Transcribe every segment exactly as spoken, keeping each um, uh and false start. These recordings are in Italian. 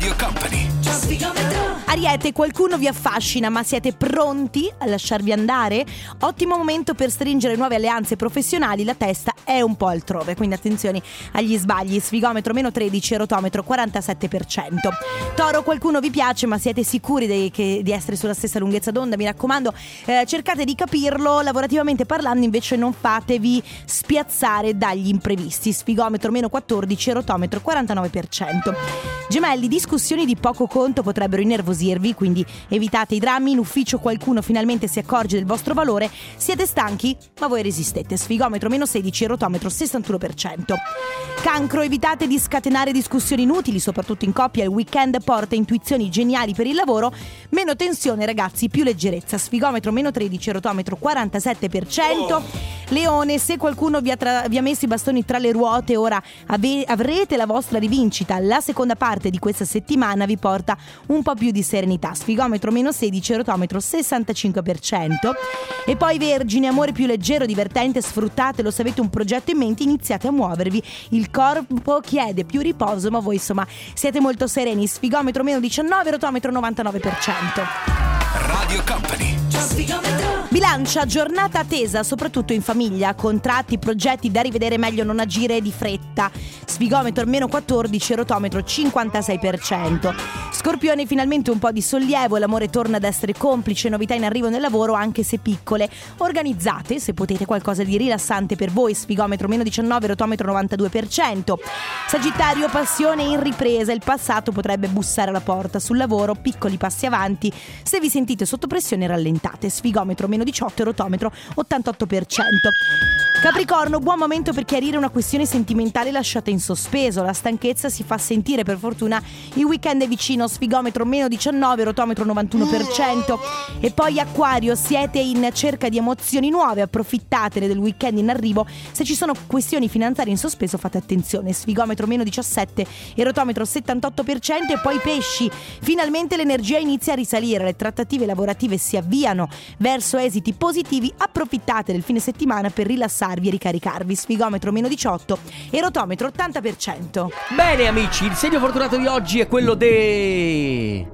Radio Company. Ariete, qualcuno vi affascina, ma siete pronti a lasciarvi andare? Ottimo momento per stringere nuove alleanze professionali, la testa è un po' altrove, quindi attenzione agli sbagli. Sfigometro meno tredici, erotometro quarantasette per cento. Toro, qualcuno vi piace, ma siete sicuri di, che, di essere sulla stessa lunghezza d'onda? Mi raccomando, eh, cercate di capirlo. Lavorativamente parlando invece non fatevi spiazzare dagli imprevisti. Sfigometro meno quattordici, erotometro quarantanove per cento. Gemelli, discussioni di poco conto potrebbero innervosirvi, quindi evitate i drammi. In ufficio qualcuno finalmente si accorge del vostro valore. Siete stanchi, ma voi resistete. Sfigometro meno sedici, erotometro sessantuno per cento. Cancro, evitate di scatenare discussioni inutili, soprattutto in coppia. Il weekend porta intuizioni geniali per il lavoro. Meno tensione ragazzi, più leggerezza. Sfigometro meno tredici, erotometro quarantasette per cento. Leone, se qualcuno vi ha, tra- vi ha messo i bastoni tra le ruote, ora ave- avrete la vostra rivincita. La seconda parte di questa settimana vi porta un po' più di serenità. Sfigometro meno sedici, erotometro sessantacinque per cento. E poi Vergine, amore più leggero, divertente, sfruttatelo. Se avete un progetto in mente iniziate a muovervi. Il corpo chiede più riposo, ma voi insomma siete molto sereni. Sfigometro meno diciannove, erotometro novantanove per cento. Radio Company. Bilancia, giornata attesa soprattutto in famiglia, contratti, progetti da rivedere, meglio non agire di fretta. Sfigometro meno quattordici, erotometro cinquantasei per cento. Scorpione, finalmente un po' di sollievo, l'amore torna ad essere complice, novità in arrivo nel lavoro anche se piccole. Organizzate, se potete, qualcosa di rilassante per voi. Sfigometro meno diciannove, erotometro novantadue per cento. Sagittario, passione in ripresa, il passato potrebbe bussare alla porta. Sul lavoro piccoli passi avanti, se vi sentite sotto pressione rallentate. Sfigometro meno diciotto, erotometro ottantotto per cento. Capricorno, buon momento per chiarire una questione sentimentale lasciata in sospeso. La stanchezza si fa sentire, per fortuna il weekend è vicino. Sfigometro meno diciannove, erotometro novantuno per cento. E poi Acquario, siete in cerca di emozioni nuove, approfittatene del weekend in arrivo. Se ci sono questioni finanziarie in sospeso fate attenzione. Sfigometro meno diciassette, erotometro settantotto per cento. E poi Pesci, finalmente l'energia inizia a risalire, le trattative lavorative si avviano verso esiti positivi. Approfittate del fine settimana per rilassarvi e ricaricarvi. Sfigometro meno diciotto, erotometro ottanta per cento. Bene amici, il segno fortunato di oggi è quello de...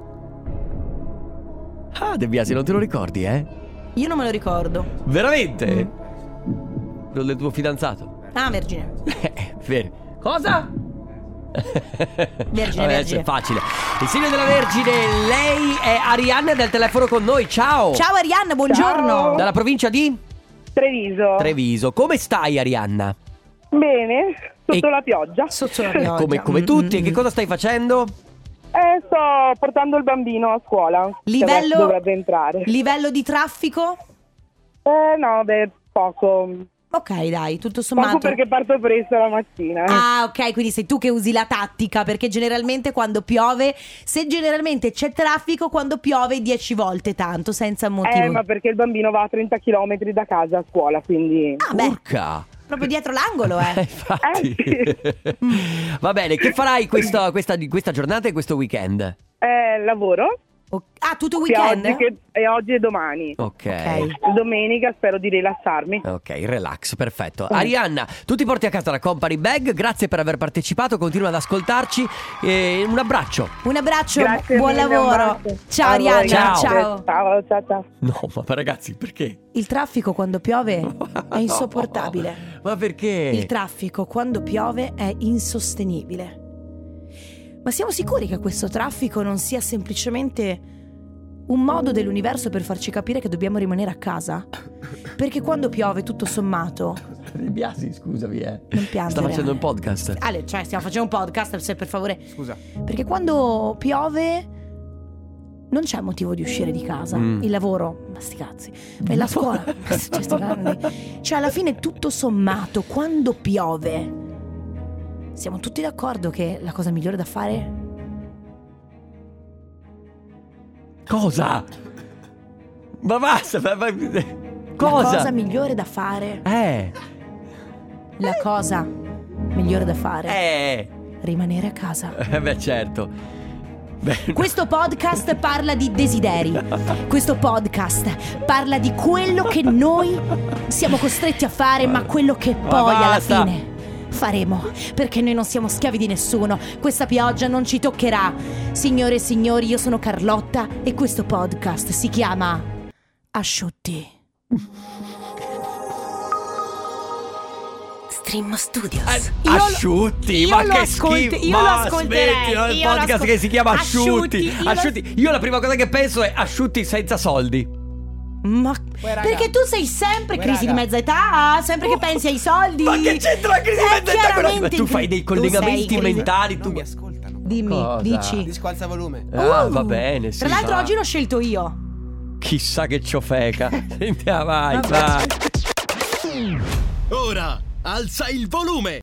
Ah, De Biasi, non te lo ricordi, eh? Io non me lo ricordo. Veramente? Mm. Quello del tuo fidanzato? Ah, Vergine. Eh, vero. Cosa? Vergine, Vabbè, Vergine. è facile. Il segno della Vergine, lei è Arianna del telefono con noi. Ciao. Ciao Arianna, buongiorno. Ciao. Dalla provincia di Treviso. Treviso. Come stai, Arianna? Bene, sotto E- la pioggia. Sotto la pioggia. Come, come tutti. E che cosa stai facendo? Eh, sto portando il bambino a scuola. che Livello- adesso dovrebbe entrare. Livello di traffico? Eh, no, beh, poco. Ok, dai, tutto sommato. Poco perché parto presto la mattina. Ah, ok, quindi sei tu che usi la tattica, perché generalmente quando piove, se generalmente c'è traffico, quando piove dieci volte tanto, senza motivo. Eh, ma perché il bambino va a trenta chilometri da casa a scuola, quindi... Ah, beh, Urca. proprio dietro l'angolo, Eh, eh. infatti. Eh, Va bene, che farai questa, questa, questa giornata e questo weekend? Eh, lavoro. O- Ah, tutto Sia weekend? oggi, che, e oggi e domani. Ok. Ok. Domenica spero di rilassarmi. Ok, relax, perfetto. Arianna, tu ti porti a casa la company bag. Grazie per aver partecipato, continua ad ascoltarci. E un abbraccio. Un abbraccio, Grazie buon mille, un lavoro. bacio. Ciao A voi, Arianna, grazie. ciao. Ciao, ciao, ciao. No, ma ragazzi, perché? Il traffico quando piove è No. insopportabile. Ma perché? Il traffico quando piove è insostenibile. Ma siamo sicuri che questo traffico non sia semplicemente un modo dell'universo per farci capire che dobbiamo rimanere a casa? Perché quando piove, tutto sommato... De Biasi, scusami, eh. Non piangere, Sta facendo Ale. un podcast. Ale, cioè stiamo facendo un podcast, se per favore... Scusa. Perché quando piove non c'è motivo di uscire di casa. Mm. Il lavoro, ma sti cazzi. E la scuola, cioè, sti grandi. Cioè alla fine tutto sommato, quando piove, siamo tutti d'accordo che la cosa migliore da fare... Cosa? Ma basta, ma, ma- La cosa? cosa migliore da fare... Eh, La cosa migliore da fare... eh, Rimanere a casa. eh, beh certo. Beh, Questo podcast parla di desideri. Questo podcast parla di quello che noi siamo costretti a fare, ma quello che poi alla basta. fine faremo, perché noi non siamo schiavi di nessuno. Questa pioggia non ci toccherà. Signore e signori, io sono Carlotta e questo podcast si chiama Asciutti. Stream Studios. Eh, asciutti, io ma lo che ascolti- schifo. io lo Ma ascolterei, smettila, il io lo podcast ascol- che si chiama Asciutti. Asciutti, io lo- Asciutti. Io la prima cosa che penso è asciutti senza soldi. Ma Uè, raga. perché tu sei sempre Uè, crisi raga. di mezza età, sempre che pensi ai soldi. Ma che c'entra la crisi di Eh, mezza età? Ma chiaramente tu in fai cri- dei tu collegamenti sei in crisi. mentali. Non Tu mi ascoltano. Dimmi, Cosa? dici. Disco alza volume. Ah, Uh. va bene, sì, Tra l'altro va. oggi l'ho scelto io. Chissà che ciofeca. Sentiamo, vai, Vabbè. vai. Ora alza il volume.